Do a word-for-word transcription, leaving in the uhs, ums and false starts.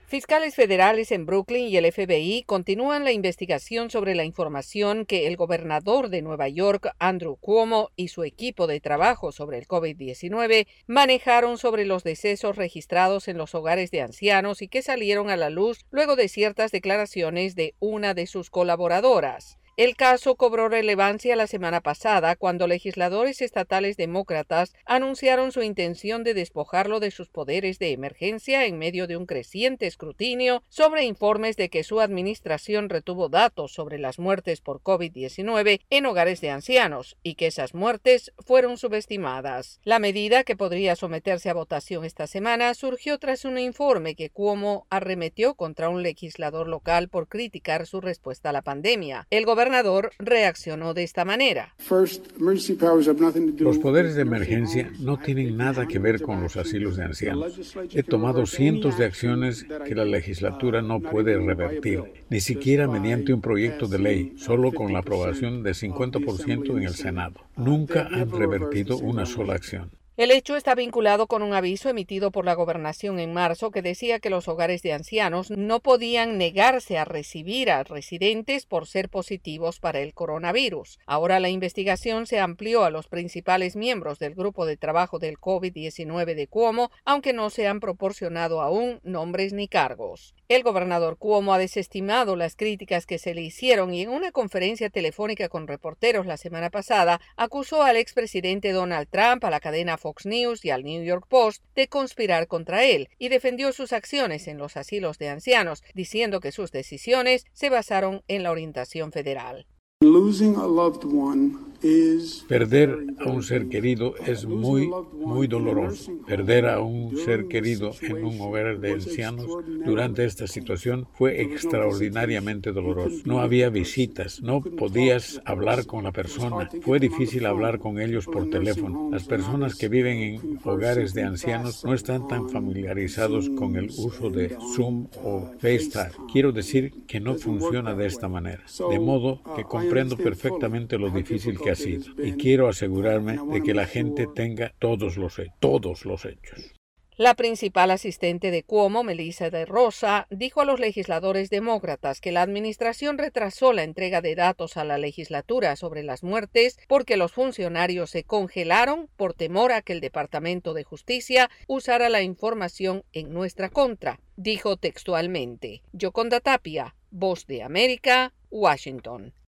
Fiscales federales en Brooklyn y el F B I continúan la investigación sobre la información que el gobernador de Nueva York, Andrew Cuomo, y su equipo de trabajo sobre el COVID diecinueve manejaron sobre los decesos registrados en los hogares de ancianos y que salieron a la luz luego de ciertas declaraciones de una de sus colaboradoras. El caso cobró relevancia la semana pasada cuando legisladores estatales demócratas anunciaron su intención de despojarlo de sus poderes de emergencia en medio de un creciente escrutinio sobre informes de que su administración retuvo datos sobre las muertes por COVID diecinueve en hogares de ancianos y que esas muertes fueron subestimadas. La medida, que podría someterse a votación esta semana, surgió tras un informe que Cuomo arremetió contra un legislador local por criticar su respuesta a la pandemia. El gobernador El gobernador reaccionó de esta manera. Los poderes de emergencia no tienen nada que ver con los asilos de ancianos. He tomado cientos de acciones que la legislatura no puede revertir, ni siquiera mediante un proyecto de ley, solo con la aprobación de cincuenta por ciento en el Senado. Nunca han revertido una sola acción. El hecho está vinculado con un aviso emitido por la gobernación en marzo que decía que los hogares de ancianos no podían negarse a recibir a residentes por ser positivos para el coronavirus. Ahora la investigación se amplió a los principales miembros del grupo de trabajo del COVID diecinueve de Cuomo, aunque no se han proporcionado aún nombres ni cargos. El gobernador Cuomo ha desestimado las críticas que se le hicieron y en una conferencia telefónica con reporteros la semana pasada acusó al expresidente Donald Trump, a la cadena Fox News y al New York Post de conspirar contra él y defendió sus acciones en los asilos de ancianos, diciendo que sus decisiones se basaron en la orientación federal. Perder a un ser querido es muy, muy doloroso. Perder a un ser querido en un hogar de ancianos durante esta situación fue extraordinariamente doloroso. No había visitas, no podías hablar con la persona. Fue difícil hablar con ellos por teléfono. Las personas que viven en hogares de ancianos no están tan familiarizados con el uso de Zoom o FaceTime. Quiero decir que no funciona de esta manera. De modo que comprendo perfectamente lo difícil que ha sido y quiero asegurarme de que la gente tenga todos los, todos los hechos. La principal asistente de Cuomo, Melissa De Rosa, dijo a los legisladores demócratas que la administración retrasó la entrega de datos a la legislatura sobre las muertes porque los funcionarios se congelaron por temor a que el Departamento de Justicia usara la información en nuestra contra. Dijo textualmente: Yoconda Tapia, Voz de América, Washington.